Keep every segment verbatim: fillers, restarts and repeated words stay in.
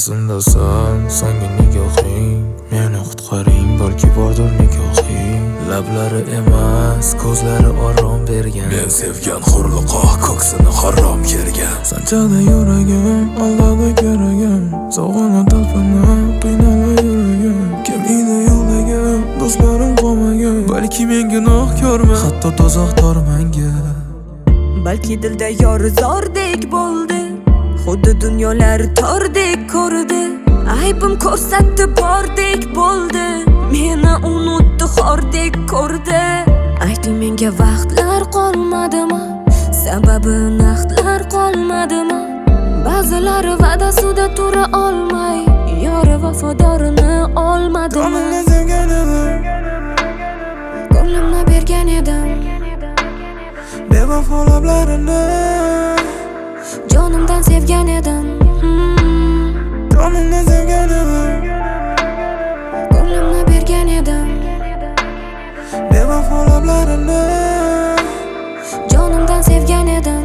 Ko'zimdasan so'nggi nigohing, meni qutqaring, balki bordir nigohing. Lablari emas, ko'zlari orom bergan, men sevgan hurliqoq ko'ksini harom kergan. Sanchada yuragim, aldada keragim, sog'inib talpinib qiynalib yuragim. Kim edi yo'ldagim, do'stlarim qolmagan, balki men gunohkorman, hatto tozoqdor menga. Balki dilda yor zordek bo'ldi, xuddi dunyolar tordek ko'rdi. Aybim ko'rsatdi bordek bo'ldi, meni unutdi xordek ko'rdi. Ayting menga vaqtlar qolmadimi, sababi naqdlar qolmadimi? Ba'zilari va'dasida tura olmay, yori vafodorini olmadimi? Ko'nglimni sevgan edim, ko'nglimni bergan edim, bevafo lablarini jonimdan sevgan edim. Ko'nglimni sevgan edim, ko'nglimni bergan edim, bevafo lablarini jonimdan sevgan edim.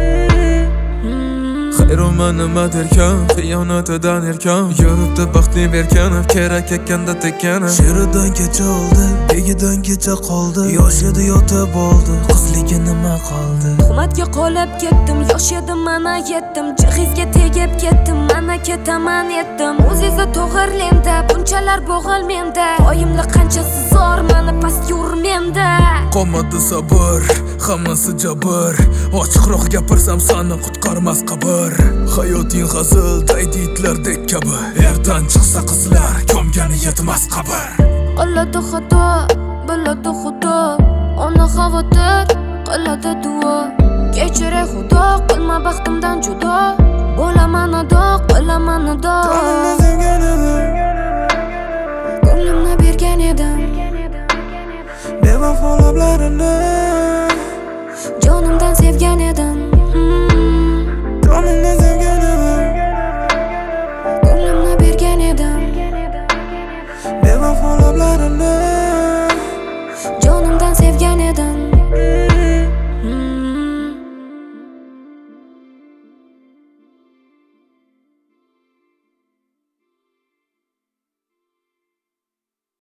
Xayronman nima derkan, xiyonatidan erkan, yuribdi baxtli berkanib, kerak ekanda tekkanib. She'ridan kecha oldi, begidan kecha qoldi, yosh edi yotib oldi, qizligi nima qoldi? Tuhmatga qolib ketdim, yosh edim mana yetdim, jihizga tegib ketdim, mana ketaman yetdim. O'zingizni to'g'irlemda, bunchalar bo'g'al menda, oyimli qanchasi zor, mani past yur menda. Qolmadi sabr, hammasi jabr, ochiqroq gapirsam seni qutqarmas qabr. Hayoting hazil, daydi itlardek kabi, erdan chiqsa qizlar, ko'mgani yetmas qabr. Qiladi xato, biladi xudo, ona xavotir, qiladi duo. Kechiray xudo, qilma baxtimdan judo, bo'laman ado, qilaman ado. Ko'nglimni sevgan edim, ko'nglimni bergan edim, bevafo lablarini jonimdan sevgan edim. Ko'nglimni sevgan edim, ko'nglimni bergan edim, bevafo lablarini jonimdan sevgan edim.